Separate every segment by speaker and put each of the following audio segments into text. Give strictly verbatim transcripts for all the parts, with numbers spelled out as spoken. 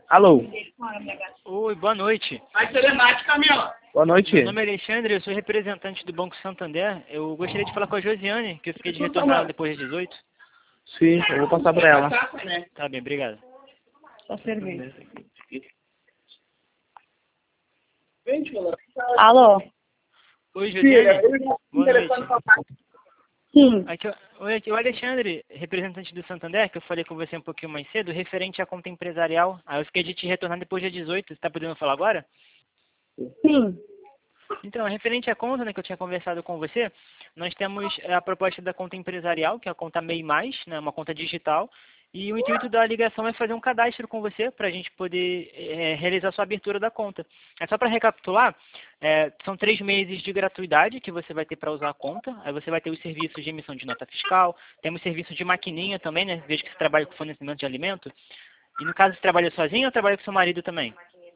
Speaker 1: Alô.
Speaker 2: Oi, boa noite.
Speaker 3: Vai telemática, Camila.
Speaker 1: Boa noite.
Speaker 2: Meu nome é Alexandre, eu sou representante do Banco Santander. Eu gostaria de falar com a Josiane, que eu fiquei de retornar depois das dezoito.
Speaker 1: Sim, eu vou passar pra ela.
Speaker 2: Tá bem, obrigado.
Speaker 3: Só cerveja. Alô?
Speaker 2: Oi, Josiane. Boa noite.
Speaker 3: Sim.
Speaker 2: Aqui, oi, aqui é o Alexandre, representante do Santander, que eu falei com você um pouquinho mais cedo, referente à conta empresarial. Aí eu fiquei de te retornar depois das dezoito. Você tá podendo falar agora?
Speaker 3: Sim.
Speaker 2: Então, referente à conta, né, que eu tinha conversado com você, nós temos a proposta da conta empresarial, que é a conta MEI mais, né, uma conta digital, e o intuito da ligação é fazer um cadastro com você para a gente poder é, realizar a sua abertura da conta. É só para recapitular, é, são três meses de gratuidade que você vai ter para usar a conta, aí você vai ter os serviços de emissão de nota fiscal, temos serviço de maquininha também, né, vejo que você trabalha com fornecimento de alimento, e no caso você trabalha sozinho ou trabalha com seu marido também?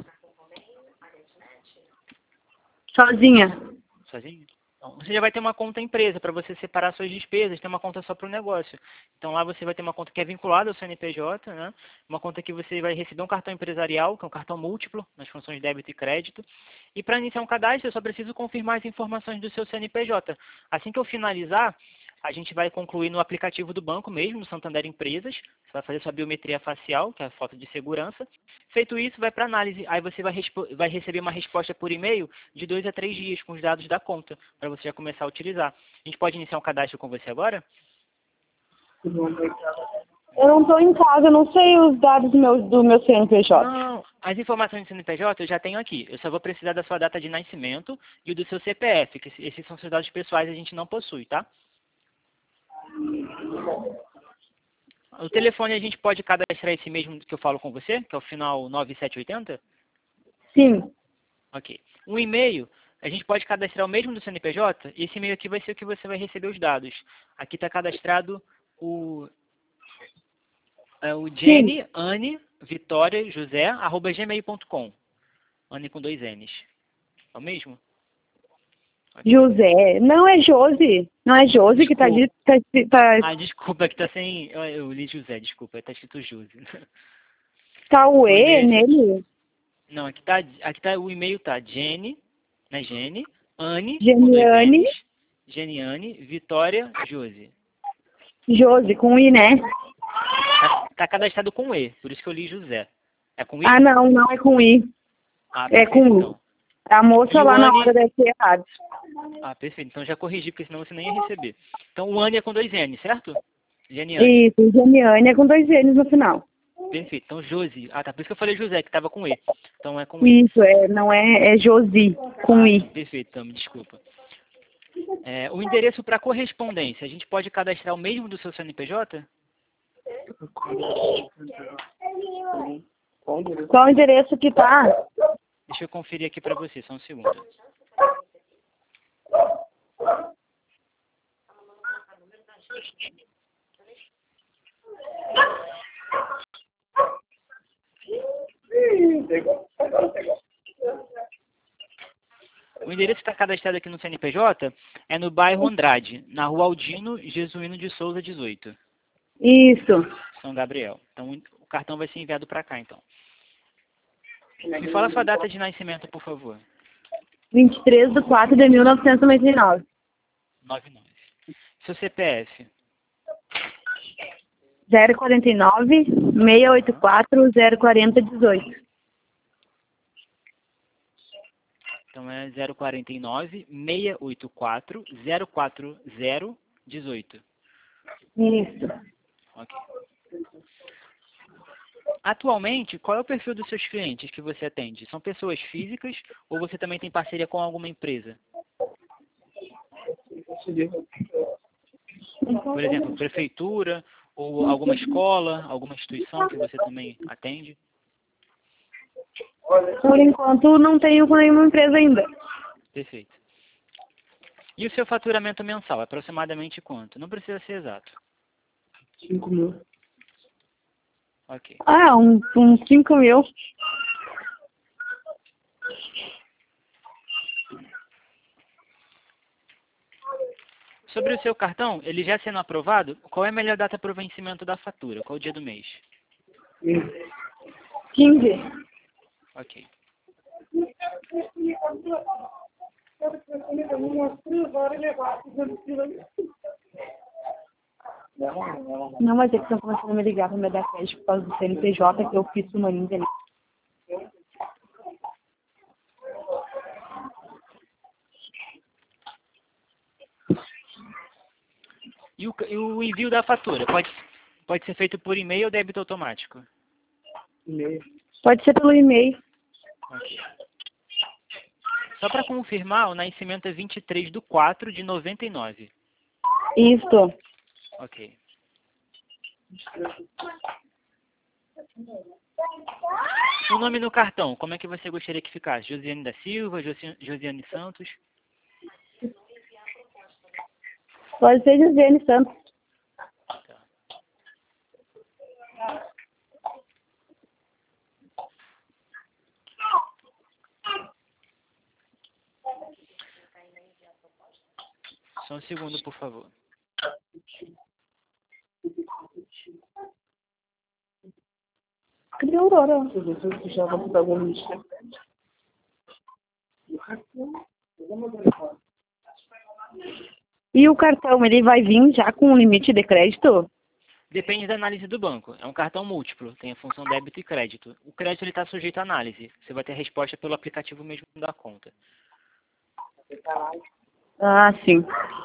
Speaker 3: Sozinha.
Speaker 2: Sozinho? Então, você já vai ter uma conta empresa para você separar suas despesas, ter uma conta só para o negócio. Então lá você vai ter uma conta que é vinculada ao C N P J, né? Uma conta que você vai receber um cartão empresarial, que é um cartão múltiplo, nas funções de débito e crédito. E para iniciar um cadastro, eu só preciso confirmar as informações do seu C N P J. Assim que eu finalizar, a gente vai concluir no aplicativo do banco mesmo, no Santander Empresas. Você vai fazer sua biometria facial, que é a foto de segurança. Feito isso, vai para análise. Aí você vai, vai receber uma resposta por e-mail de dois a três dias com os dados da conta, para você já começar a utilizar. A gente pode iniciar um cadastro com você agora?
Speaker 3: Eu não estou em casa, eu não sei os dados do meu, do meu C N P J.
Speaker 2: Não, as informações do C N P J eu já tenho aqui. Eu só vou precisar da sua data de nascimento e o do seu C P F, que esses são seus dados pessoais, a gente não possui, tá? O telefone a gente pode cadastrar esse mesmo que eu falo com você, que é o final nove sete oito zero?
Speaker 3: Sim.
Speaker 2: Ok. Um e-mail, a gente pode cadastrar o mesmo do C N P J, e esse e-mail aqui vai ser o que você vai receber os dados. Aqui está cadastrado o, é, o Jenny, Anne, Vitória, José, arroba gmail ponto com. Anne com dois N's. É o mesmo? Okay.
Speaker 3: José. Não é Josi. Não é Josi que está dito. Tá, tá,
Speaker 2: ah, desculpa, que está sem... Eu, eu li José, desculpa, está escrito Josi.
Speaker 3: tá o E
Speaker 2: é
Speaker 3: nele?
Speaker 2: Não, aqui tá, aqui tá o e-mail tá Jenny, né, Jenny, Anne, com dois
Speaker 3: Geniane.
Speaker 2: N's, Geniane, Vitória, Josi.
Speaker 3: Josi, com I, né?
Speaker 2: Tá, tá cadastrado com E, por isso que eu li José. É com I?
Speaker 3: Ah, não, não é com I.
Speaker 2: Ah,
Speaker 3: É
Speaker 2: perfeito,
Speaker 3: com I.
Speaker 2: então.
Speaker 3: A moça
Speaker 2: E
Speaker 3: lá
Speaker 2: o
Speaker 3: na
Speaker 2: Anne...
Speaker 3: hora deve ter errado.
Speaker 2: Ah, perfeito, então já corrigi, porque senão você nem ia receber. Então o Anne é com dois N, certo? Geniane.
Speaker 3: Isso, Geniane é com dois N's no final.
Speaker 2: Perfeito, então Josi. Ah, tá, por isso que eu falei José, que tava com E. Então é com I.
Speaker 3: Isso, é, não é, é Josi, com
Speaker 2: ah,
Speaker 3: I.
Speaker 2: Perfeito, então me desculpa. É, o endereço para correspondência, a gente pode cadastrar o mesmo do seu C N P J?
Speaker 3: Qual o endereço que tá?
Speaker 2: Deixa eu conferir aqui para você, só um segundo. O endereço que está cadastrado aqui no C N P J é no bairro Andrade, na rua Aldino Jesuíno de Souza, dezoito.
Speaker 3: Isso.
Speaker 2: São Gabriel. Então o cartão vai ser enviado para cá, então. Me fala a sua data de nascimento, por favor.
Speaker 3: vinte e três de quatro de mil novecentos e noventa e nove.
Speaker 2: noventa e nove. Seu C P F?
Speaker 3: zero quarenta e nove, seiscentos e oitenta e quatro, zero quarenta, dezoito.
Speaker 2: Então é zero quarenta e nove, seiscentos e oitenta e quatro, zero quarenta, dezoito.
Speaker 3: Isso.
Speaker 2: Ok. Atualmente, qual é o perfil dos seus clientes que você atende? São pessoas físicas ou você também tem parceria com alguma empresa? Por exemplo, prefeitura ou alguma escola, alguma instituição que você também atende?
Speaker 3: Por enquanto, não tenho com nenhuma empresa ainda.
Speaker 2: Perfeito. E o seu faturamento mensal, aproximadamente quanto? Não precisa ser exato.
Speaker 1: cinco mil.
Speaker 2: Ok.
Speaker 3: Ah, uns um, um cinco mil.
Speaker 2: Sobre o seu cartão, ele já sendo aprovado, qual é a melhor data para o vencimento da fatura? Qual o dia do mês?
Speaker 3: quinze.
Speaker 2: Ok.
Speaker 3: Não, mas é que estão começando a me ligar para me dar crédito por causa do C N P J que eu fiz pro Maninho, entendeu?
Speaker 2: E o, e o envio da fatura? Pode, pode ser feito por e-mail ou débito automático?
Speaker 1: E-mail.
Speaker 3: Pode ser pelo e-mail.
Speaker 2: Ok. Só para confirmar, o nascimento é vinte e três de quatro de noventa e nove.
Speaker 3: Isto.
Speaker 2: Ok. O nome no cartão, como é que você gostaria que ficasse? Josiane da Silva, Josi- Josiane Santos?
Speaker 3: Pode ser Josiane Santos.
Speaker 2: Tá. Só um segundo, por favor.
Speaker 3: Cadê a Aurora?
Speaker 1: Eu já vou botar algum lixo.
Speaker 3: E o cartão, ele vai vir já com um limite de crédito?
Speaker 2: Depende da análise do banco. É um cartão múltiplo, tem a função débito e crédito. O crédito está sujeito à análise. Você vai ter a resposta pelo aplicativo mesmo da conta.
Speaker 3: Ah, sim.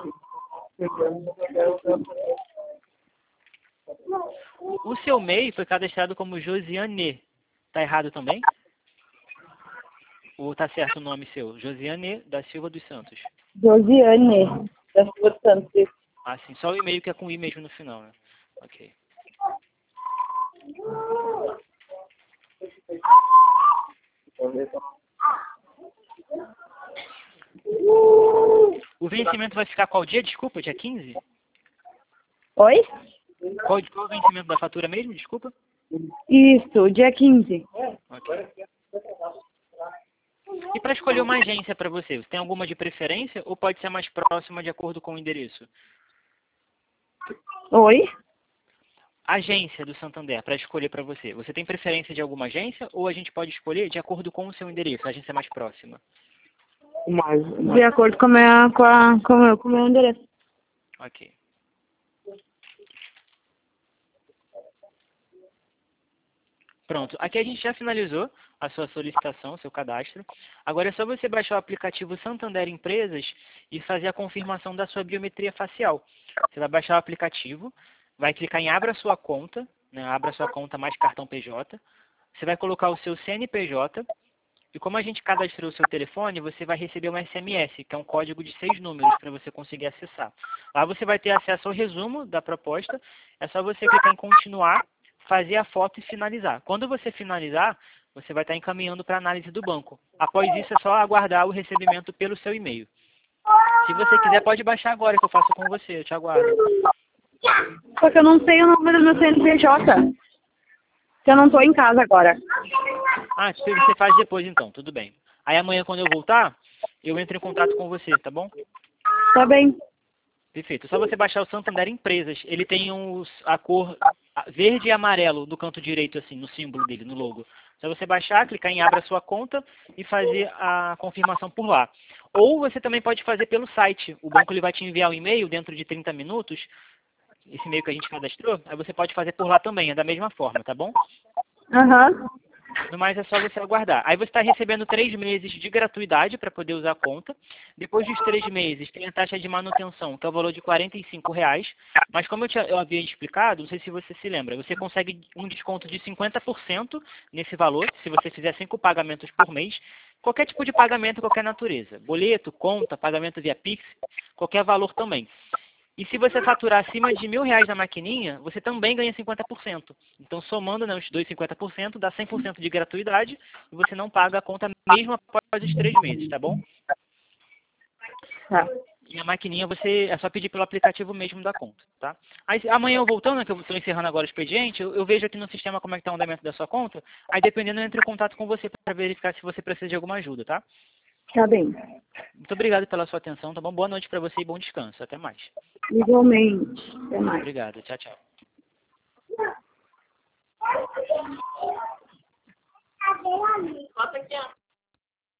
Speaker 2: O seu M E I foi cadastrado como Josiane. Tá errado também? Ou tá certo o nome seu? Josiane da Silva dos Santos.
Speaker 3: Josiane da Silva Santos.
Speaker 2: Ah, sim. Só o e-mail que é com I mesmo no final, né? Ok. O vencimento vai ficar qual dia? Desculpa, dia quinze?
Speaker 3: Oi?
Speaker 2: Qual, qual o vencimento da fatura mesmo? Desculpa.
Speaker 3: Isso, dia quinze.
Speaker 2: Ok. E para escolher uma agência para você, você tem alguma de preferência ou pode ser mais próxima de acordo com o endereço?
Speaker 3: Oi?
Speaker 2: Agência do Santander, para escolher para você. Você tem preferência de alguma agência ou a gente pode escolher de acordo com o seu endereço, a agência mais próxima?
Speaker 1: Mais,
Speaker 3: De acordo com, a minha, com, a, com, o meu, com o meu endereço.
Speaker 2: Ok. Pronto, aqui a gente já finalizou a sua solicitação, seu cadastro. Agora é só você baixar o aplicativo Santander Empresas e fazer a confirmação da sua biometria facial. Você vai baixar o aplicativo, vai clicar em Abra sua conta, né, Abra sua conta mais cartão P J. Você vai colocar o seu C N P J e como a gente cadastrou o seu telefone, você vai receber um S M S, que é um código de seis números para você conseguir acessar. Lá você vai ter acesso ao resumo da proposta, é só você clicar em continuar, fazer a foto e finalizar. Quando você finalizar, você vai estar encaminhando para a análise do banco. Após isso, é só aguardar o recebimento pelo seu e-mail. Se você quiser, pode baixar agora que eu faço com você, eu te aguardo.
Speaker 3: Só que eu não sei o número do meu C N P J. Que eu não estou em casa agora.
Speaker 2: Ah, você faz depois então, tudo bem. Aí amanhã quando eu voltar, eu entro em contato com você, tá bom?
Speaker 3: Tá bem.
Speaker 2: Perfeito. É só você baixar o Santander Empresas. Ele tem os, a cor verde e amarelo no canto direito, assim, no símbolo dele, no logo. É só você baixar, clicar em Abra sua conta e fazer a confirmação por lá. Ou você também pode fazer pelo site. O banco ele vai te enviar um e-mail dentro de trinta minutos, esse e-mail que a gente cadastrou, aí você pode fazer por lá também, é da mesma forma, tá bom?
Speaker 3: Aham.
Speaker 2: No mais é só você aguardar. Aí você está recebendo três meses de gratuidade para poder usar a conta. Depois dos três meses tem a taxa de manutenção, que é o valor de quarenta e cinco reais. Mas como eu, te, eu havia explicado, não sei se você se lembra, você consegue um desconto de cinquenta por cento nesse valor, se você fizer cinco pagamentos por mês. Qualquer tipo de pagamento, qualquer natureza. Boleto, conta, pagamento via Pix, qualquer valor também. E se você faturar acima de mil reais na maquininha, você também ganha cinquenta por cento. Então, somando, né, os dois cinquenta por cento, dá cem por cento de gratuidade e você não paga a conta mesmo após os três meses, tá bom?
Speaker 3: Tá.
Speaker 2: E a maquininha você é só pedir pelo aplicativo mesmo da conta, tá? Aí amanhã eu voltando, né, que eu estou encerrando agora o expediente, eu, eu vejo aqui no sistema como é que está o andamento da sua conta. Aí dependendo eu entro em contato com você para verificar se você precisa de alguma ajuda, tá?
Speaker 3: Tá bem.
Speaker 2: Muito obrigado pela sua atenção, tá bom? Boa noite para você e bom descanso. Até mais.
Speaker 3: Igualmente. Até mais.
Speaker 2: Obrigado. Tchau, tchau.
Speaker 4: Bota aqui, ó.